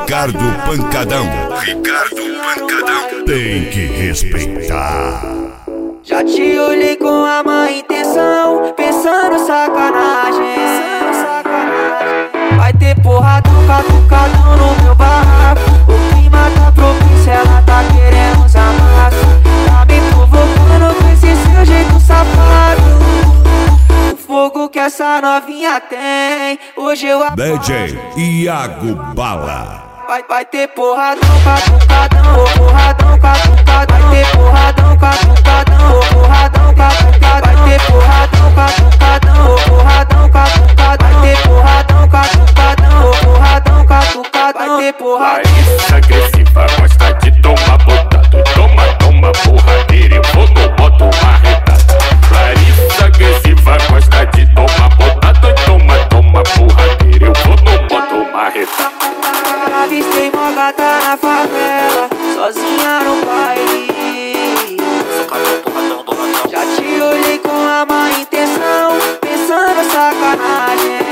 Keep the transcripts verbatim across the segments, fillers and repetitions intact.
Ricardo Pancadão. Ricardo Pancadão. Tem que respeitar. Já te olhei com a má intenção, pensando sacanagem. Vai ter porradão, catucadão no meu barraco. O clima tá propício, ela tá querendo uns amassos. Tá me provocando com esse seu jeito safado. O fogo que essa novinha tem, hoje eu apago. D J Iago Bala. Vai, vai ter porradão, catucadão, oh, porradão, catucadão. Vai ter porradão, catucadão, oh, porradão, catucadão. Vai ter porradão, catucadão, oh, porradão, catucadão. Vai ter porradão, catucadão, oh, porradão, catucadão. Vai ter porradão. Larissa agressiva, gosta de tomar botado. Toma, toma, porradeira, eu vou no moto marretada. Larissa agressiva, gosta de tomar botado. Toma, toma, porradeira, eu vou no moto marretada. Avistei mó gata na favela, sozinha no baile. Já te olhei com a má intenção, pensando sacanagem.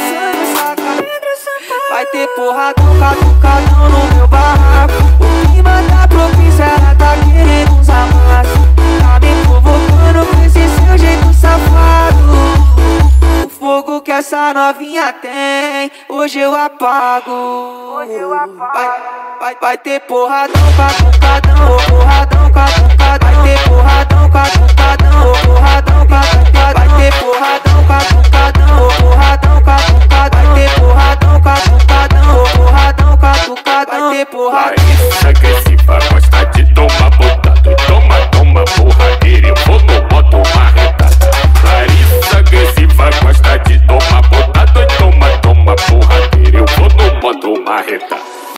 Vai ter porradão, catucadão no meu barraco. O clima tá propício, ela tá querendo uns amassos. Tá me provocando com esse seu jeito safado. O fogo que essa novinha tem, hoje eu apago. Vai, vai, vai ter porradão, catucadão, oh, porradão, catucadão. Vai ter porradão, catucadão, oh, porradão, catucadão. Vai ter porradão, catucadão, oh, porradão, catucadão. Vai ter porradão, catucadão, oh, porradão, catucadão. Vai ter porradão. Larissa agressiva, gosta de tomar botado. Toma, toma, porradeira, eu vou no moto marretada. Larissa agressiva, gosta de tomar botado. Toma, toma, porradeira, eu vou no moto marretada.